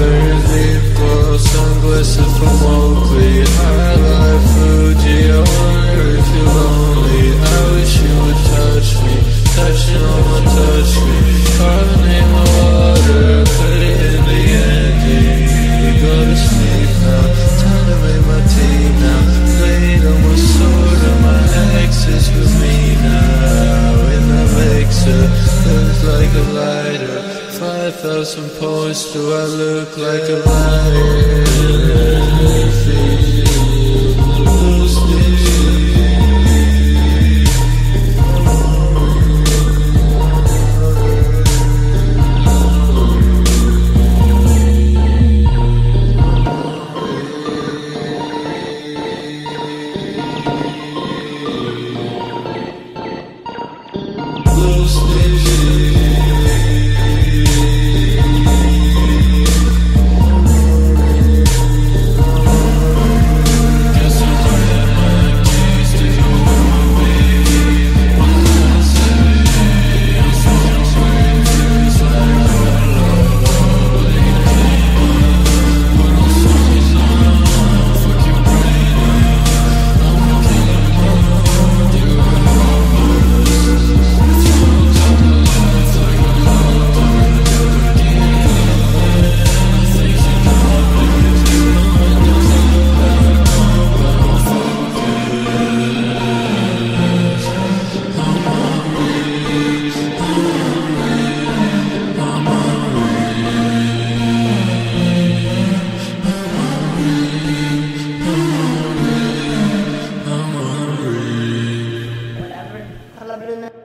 Very lip gloss, sunglasses from Oakley. High life Fuji, I wonder if you're lonely. I wish you would touch me, touching on my touch me. Carbonate my water, put it in the ending. We go to sleep now, time to make my tea now. Laid on my sword and my ex is with me now. And that makes her look like a lighter. 5,000 points, do I look like a liar? Carla Bruna.